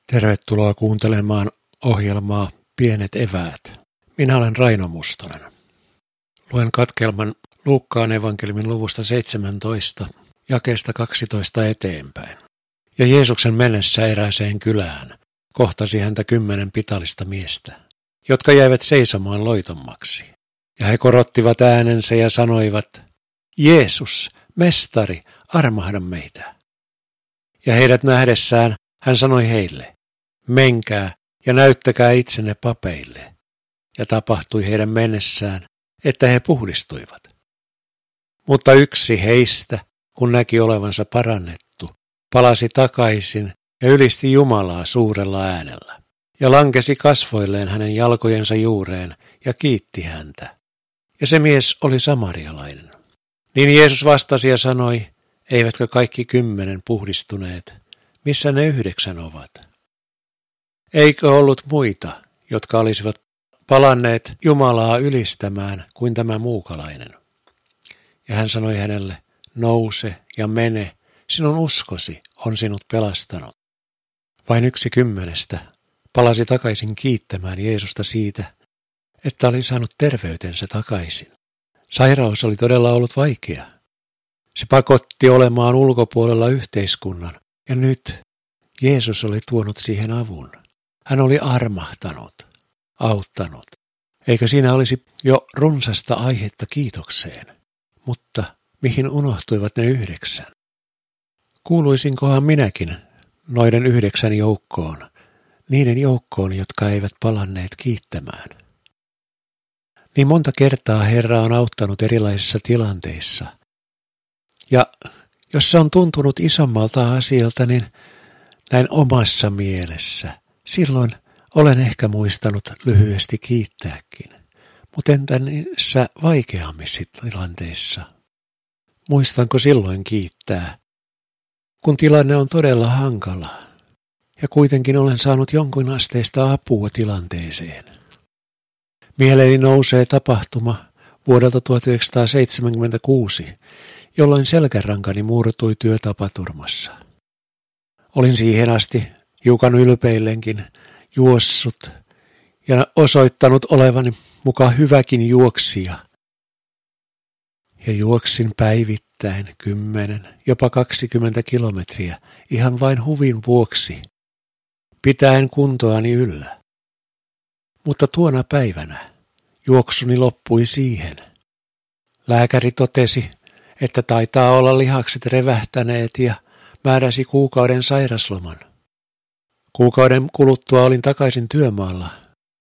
Tervetuloa kuuntelemaan ohjelmaa Pienet eväät. Minä olen Raino Mustonen. Luen katkelman Luukkaan evankeliumin luvusta 17, jakeesta 12 eteenpäin. Ja Jeesuksen mennessä erääseen kylään kohtasi häntä 10 pitalista miestä, jotka jäivät seisomaan loitommaksi. Ja he korottivat äänensä ja sanoivat, Jeesus, mestari, armahda meitä. Ja heidät nähdessään hän sanoi heille, menkää ja näyttäkää itsenne papeille. Ja tapahtui heidän mennessään, että he puhdistuivat. Mutta yksi heistä, kun näki olevansa parannettu, palasi takaisin ja ylisti Jumalaa suurella äänellä. Ja lankesi kasvoilleen hänen jalkojensa juureen ja kiitti häntä. Ja se mies oli samarialainen. Niin Jeesus vastasi ja sanoi, eivätkö kaikki 10 puhdistuneet, missä ne 9 ovat? Eikö ollut muita, jotka olisivat palanneet Jumalaa ylistämään kuin tämä muukalainen? Ja hän sanoi hänelle, nouse ja mene, sinun uskosi on sinut pelastanut. Vain 1 10 palasi takaisin kiittämään Jeesusta siitä, että oli saanut terveytensä takaisin. Sairaus oli todella ollut vaikea. Se pakotti olemaan ulkopuolella yhteiskunnan, ja nyt Jeesus oli tuonut siihen avun. Hän oli armahtanut, auttanut. Eikö siinä olisi jo runsasta aihetta kiitokseen? Mutta mihin unohtuivat ne 9? Kuuluisinkohan minäkin noiden 9 joukkoon, niiden joukkoon, jotka eivät palanneet kiittämään? Niin monta kertaa Herra on auttanut erilaisissa tilanteissa. Ja jos se on tuntunut isommalta asialta, niin näin omassa mielessä, silloin olen ehkä muistanut lyhyesti kiittääkin. Mutta entä niissä vaikeammissa tilanteissa? Muistanko silloin kiittää, kun tilanne on todella hankala ja kuitenkin olen saanut jonkun asteista apua tilanteeseen? Mieleeni nousee tapahtuma vuodelta 1976, jolloin selkärankani murtui työtapaturmassa. Olin siihen asti hiukan ylpeillenkin juossut ja osoittanut olevani muka hyväkin juoksija. Ja juoksin päivittäin 10, jopa 20 kilometriä ihan vain huvin vuoksi, pitäen kuntoani yllä. Mutta tuona päivänä juoksuni loppui siihen. Lääkäri totesi, että taitaa olla lihakset revähtäneet ja määräsi kuukauden sairasloman. Kuukauden kuluttua olin takaisin työmaalla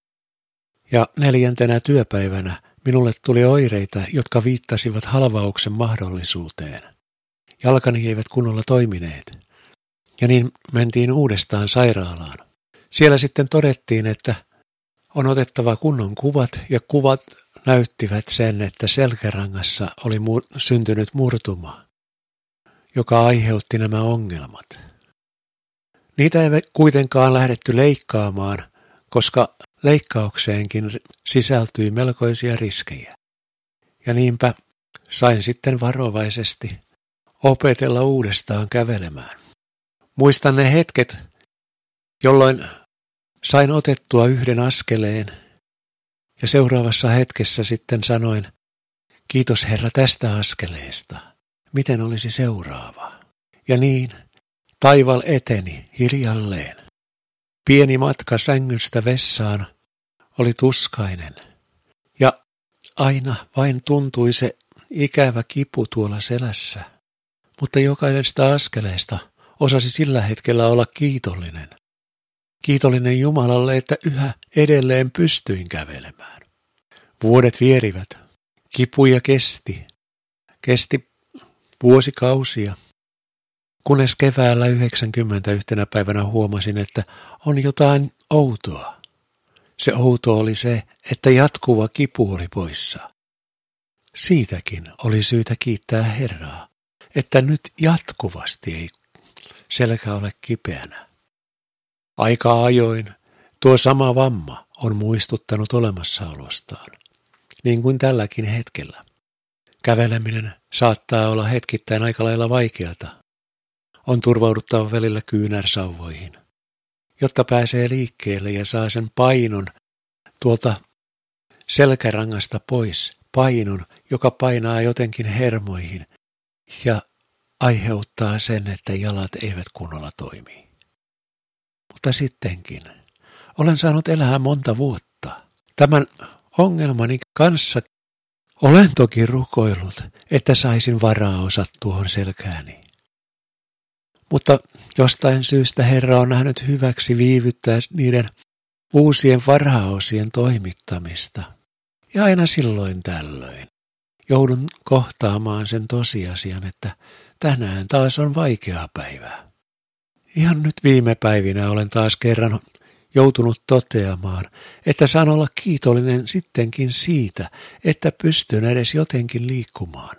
ja 4. työpäivänä minulle tuli oireita, jotka viittasivat halvauksen mahdollisuuteen. Jalkani eivät kunnolla toimineet ja niin mentiin uudestaan sairaalaan. Siellä sitten todettiin, että on otettava kunnon kuvat ja kuvat näyttivät sen, että selkärangassa oli syntynyt murtuma, joka aiheutti nämä ongelmat. Niitä ei kuitenkaan lähdetty leikkaamaan, koska leikkaukseenkin sisältyi melkoisia riskejä. Ja niinpä sain sitten varovaisesti opetella uudestaan kävelemään. Muistan ne hetket, jolloin sain otettua 1 askeleen ja seuraavassa hetkessä sitten sanoin, kiitos Herra tästä askeleesta, miten olisi seuraava? Ja niin, taival eteni hiljalleen. Pieni matka sängystä vessaan oli tuskainen ja aina vain tuntui se ikävä kipu tuolla selässä, mutta jokaisesta askeleesta osasi sillä hetkellä olla kiitollinen. Kiitollinen Jumalalle, että yhä edelleen pystyin kävelemään. Vuodet vierivät, kipuja kesti vuosikausia, kunnes keväällä 91 päivänä huomasin, että on jotain outoa. Se outo oli se, että jatkuva kipu oli poissa. Siitäkin oli syytä kiittää Herraa, että nyt jatkuvasti ei selkä ole kipeänä. Aika ajoin tuo sama vamma on muistuttanut olemassaolostaan, niin kuin tälläkin hetkellä. Käveleminen saattaa olla hetkittäin aika lailla vaikeata. On turvauduttava välillä kyynärsauvoihin. jotta pääsee liikkeelle ja saa sen painon tuolta selkärangasta pois, painon, joka painaa jotenkin hermoihin ja aiheuttaa sen, että jalat eivät kunnolla toimi. Mutta sittenkin olen saanut elää monta vuotta. Tämän ongelmani kanssa olen toki rukoillut, että saisin varaosat tuohon selkääni. Mutta jostain syystä Herra on nähnyt hyväksi viivyttää niiden uusien varaosien toimittamista. Ja aina silloin tällöin joudun kohtaamaan sen tosiasian, että tänään taas on vaikea päivä. Ihan nyt viime päivinä olen taas kerran joutunut toteamaan, että saan olla kiitollinen sittenkin siitä, että pystyn edes jotenkin liikkumaan.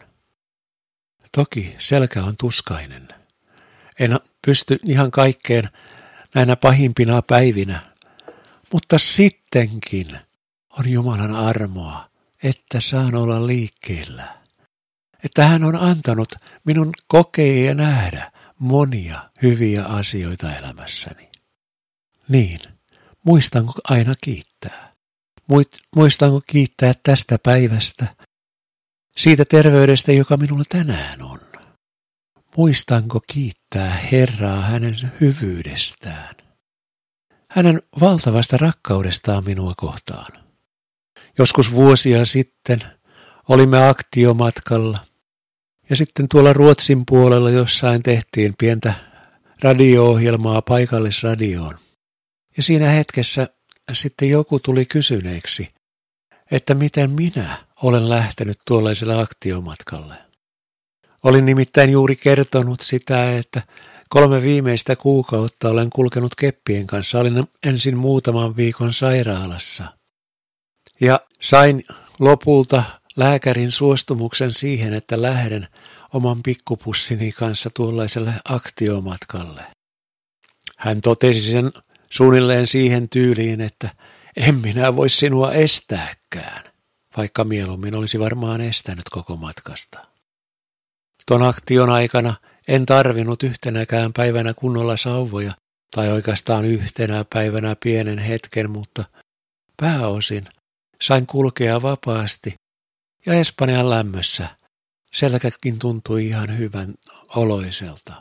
Toki selkä on tuskainen. En pysty ihan kaikkeen näinä pahimpina päivinä, mutta sittenkin on Jumalan armoa, että saan olla liikkeellä. Että hän on antanut minun kokea ja nähdä monia hyviä asioita elämässäni. Niin, muistanko aina kiittää? Muistanko kiittää tästä päivästä, siitä terveydestä, joka minulla tänään on? Muistanko kiittää Herraa hänen hyvyydestään, hänen valtavasta rakkaudestaan minua kohtaan? Joskus vuosia sitten olimme aktiomatkalla ja sitten tuolla Ruotsin puolella jossain tehtiin pientä radio-ohjelmaa paikallisradioon. Ja siinä hetkessä sitten joku tuli kysyneeksi, että miten minä olen lähtenyt tuollaiselle aktiomatkalle. Olin nimittäin juuri kertonut sitä, että 3 viimeistä kuukautta olen kulkenut keppien kanssa. Olin ensin muutaman viikon sairaalassa ja sain lopulta lääkärin suostumuksen siihen, että lähden oman pikkupussini kanssa tuollaiselle aktiomatkalle. Hän totesi sen suunnilleen siihen tyyliin, että en minä voi sinua estääkään, vaikka mieluummin olisi varmaan estänyt koko matkasta. Tuon aktion aikana en tarvinnut yhtenäkään päivänä kunnolla sauvoja, tai oikeastaan yhtenä päivänä pienen hetken, mutta pääosin sain kulkea vapaasti ja Espanjan lämmössä selkäkin tuntui ihan hyvän oloiselta.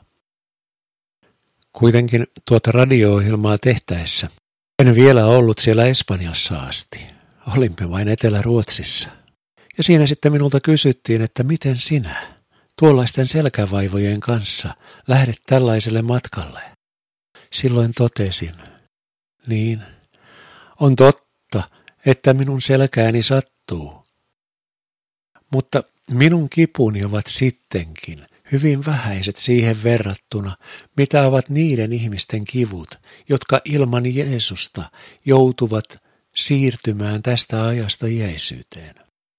Kuitenkin tuota radio-ohjelmaa tehtäessä en vielä ollut siellä Espanjassa asti. Olimme vain Etelä-Ruotsissa. Ja siinä sitten minulta kysyttiin, että miten sinä tuollaisten selkävaivojen kanssa lähdet tällaiselle matkalle. Silloin totesin, niin, on totta, että minun selkääni sattuu. Mutta minun kipuni ovat sittenkin hyvin vähäiset siihen verrattuna, mitä ovat niiden ihmisten kivut, jotka ilman Jeesusta joutuvat siirtymään tästä ajasta iäisyyteen.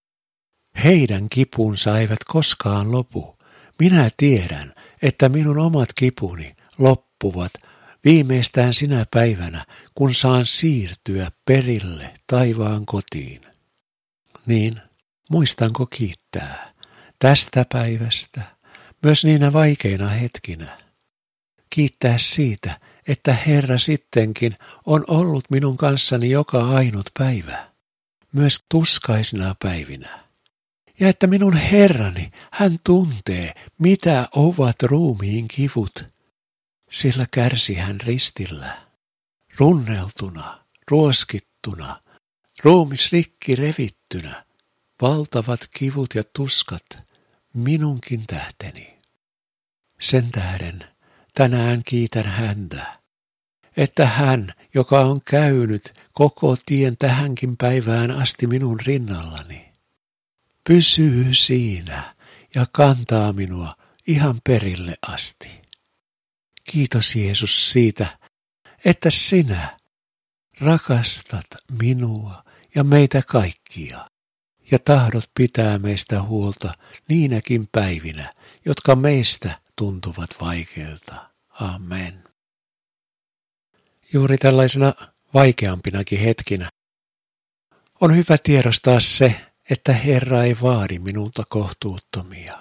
Heidän kipunsa eivät koskaan lopu. Minä tiedän, että minun omat kipuni loppuvat viimeistään sinä päivänä, kun saan siirtyä perille taivaan kotiin. Niin, muistanko kiittää tästä päivästä, myös niinä vaikeina hetkinä. Kiittää siitä, että Herra sittenkin on ollut minun kanssani joka ainut päivä, myös tuskaisina päivinä. Ja että minun Herrani, hän tuntee, mitä ovat ruumiin kivut, sillä kärsi hän ristillä, runneltuna, ruoskittuna, ruumis rikki revittynä, valtavat kivut ja tuskat, minunkin tähteni. Sen tähden tänään kiitän häntä, että hän, joka on käynyt koko tien tähänkin päivään asti minun rinnallani, pysyy siinä ja kantaa minua ihan perille asti. Kiitos Jeesus siitä, että sinä rakastat minua ja meitä kaikkia ja tahdot pitää meistä huolta niinäkin päivinä, jotka meistä tuntuvat vaikeilta. Amen. Juuri tällaisena vaikeampinakin hetkinä on hyvä tiedostaa se, että Herra ei vaadi minulta kohtuuttomia.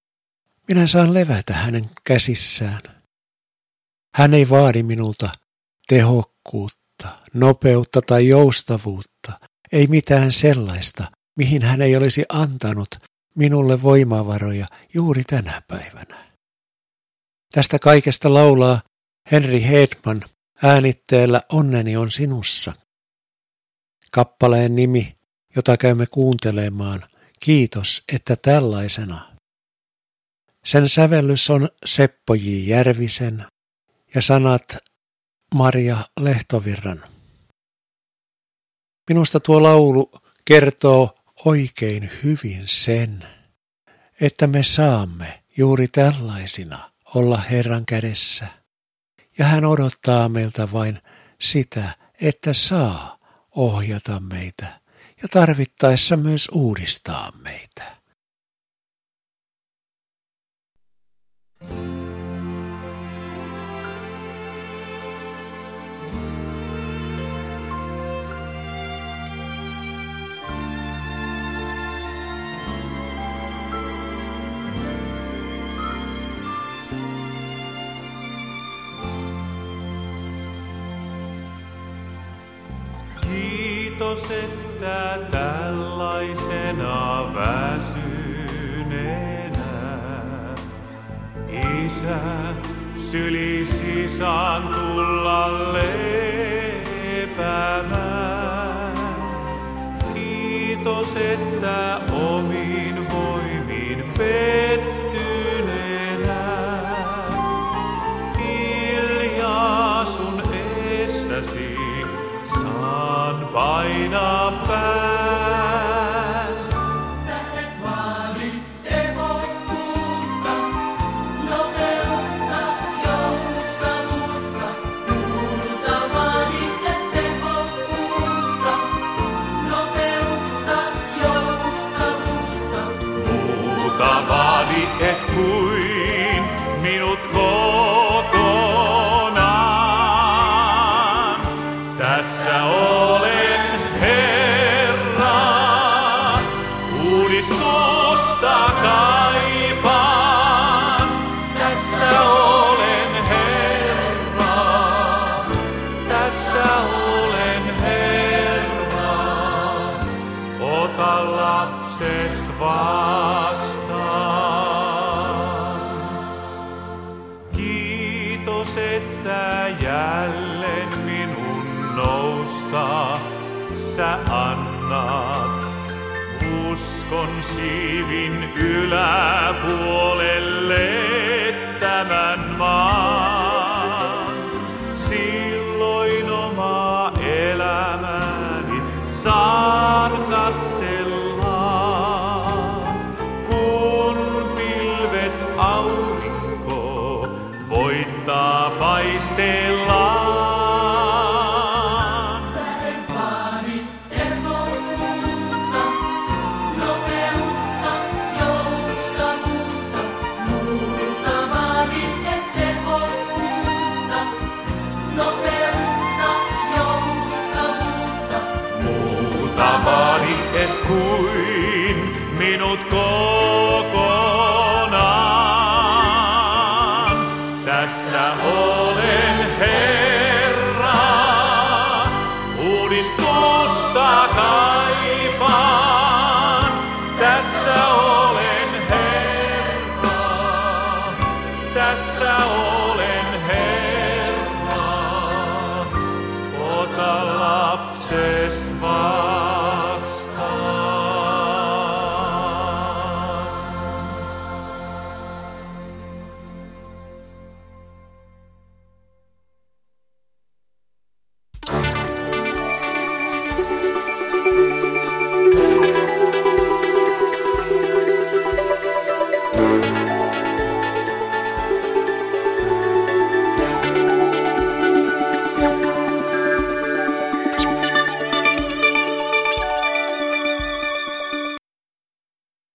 Minä saan levätä hänen käsissään. Hän ei vaadi minulta tehokkuutta, nopeutta tai joustavuutta, ei mitään sellaista, mihin hän ei olisi antanut minulle voimavaroja juuri tänä päivänä. Tästä kaikesta laulaa Henry Hedman äänitteellä Onneni on sinussa. Kappaleen nimi, jota käymme kuuntelemaan, Kiitos, että tällaisena. Sen sävellys on Seppo J. Järvisen ja sanat Maria Lehtovirran. Minusta tuo laulu kertoo oikein hyvin sen, että me saamme juuri tällaisina olla Herran kädessä. Ja hän odottaa meiltä vain sitä, että saa ohjata meitä ja tarvittaessa myös uudistaa meitä. Kiitos, että tällaisena väsyneenä Isä sylisi saan tulla lepäämään. Kiitos, että omiin voimiin pettyneenä hiljaa sun eessäsi saan painaa pään. Sä et vaadi tehokkuutta, nopeutta, joustavuutta. Multa vaadi tehokkuutta, nopeutta, joustavuutta. Muuta vaadi et kuin minut kokonaan. Tässä olen Herra, uudistusta kaipaan. Tässä olen Herra, tässä olen Herra, ota lapses vastaan. Kiitos, että jälleen minun nousta sä annat. Uskon siivin ylä